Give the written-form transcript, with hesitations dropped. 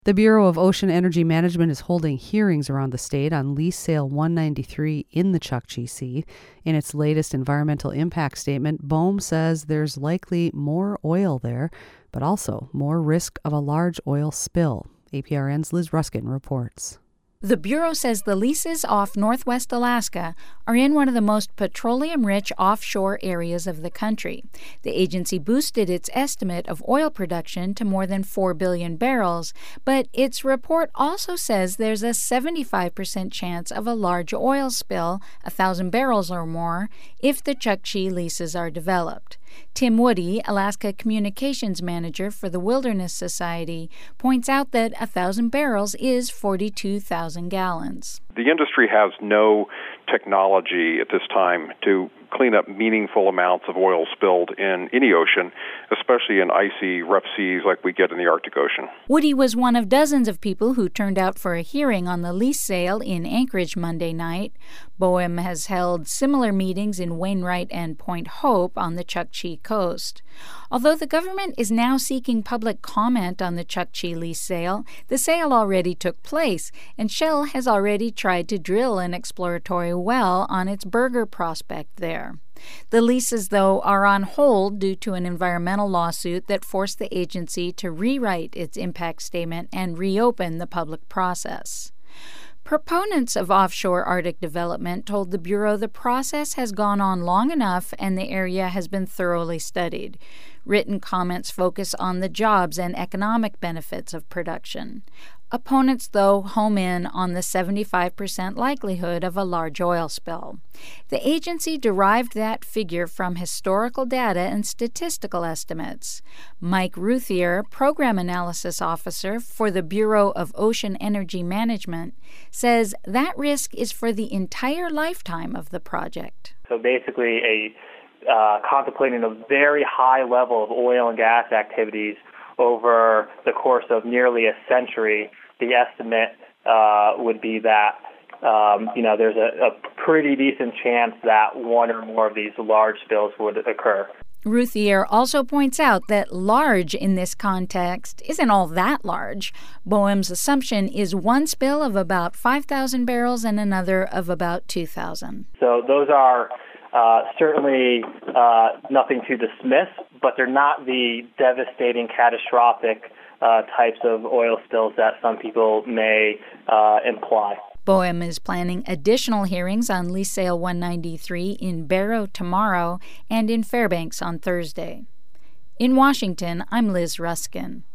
The Bureau of Ocean Energy Management is holding hearings around the state on Lease Sale 193 in the Chukchi Sea. In its latest environmental impact statement, BOEM says there's likely more oil there, but also more risk of a large oil spill. APRN's Liz Ruskin reports. The Bureau says the leases off Northwest Alaska are in one of the most petroleum-rich offshore areas of the country. The agency boosted its estimate of oil production to more than 4 billion barrels, but its report also says there's a 75% chance of a large oil spill, 1,000 barrels or more, if the Chukchi leases are developed. Tim Woody, Alaska Communications Manager for the Wilderness Society, points out that 1,000 barrels is 42,000 gallons. The industry has no technology at this time to clean up meaningful amounts of oil spilled in any ocean, especially in icy, rough seas like we get in the Arctic Ocean. Woody was one of dozens of people who turned out for a hearing on the lease sale in Anchorage Monday night. BOEM has held similar meetings in Wainwright and Point Hope on the Chukchi coast. Although the government is now seeking public comment on the Chukchi lease sale, the sale already took place, and Shell has already tried to drill an exploratory well on its Burger prospect there. The leases, though, are on hold due to an environmental lawsuit that forced the agency to rewrite its impact statement and reopen the public process. Proponents of offshore Arctic development told the Bureau the process has gone on long enough and the area has been thoroughly studied. Written comments focus on the jobs and economic benefits of production. Opponents, though, home in on the 75% likelihood of a large oil spill. The agency derived that figure from historical data and statistical estimates. Mike Ruthier, Program Analysis Officer for the Bureau of Ocean Energy Management, says that risk is for the entire lifetime of the project. So basically, contemplating a very high level of oil and gas activities over the course of nearly a century, the estimate would be that there's a pretty decent chance that one or more of these large spills would occur. Ruthier also points out that large in this context isn't all that large. BOEM's assumption is one spill of about 5,000 barrels and another of about 2,000. So those are certainly nothing to dismiss, but they're not the devastating, catastrophic types of oil spills that some people may imply. BOEM is planning additional hearings on Lease Sale 193 in Barrow tomorrow and in Fairbanks on Thursday. In Washington, I'm Liz Ruskin.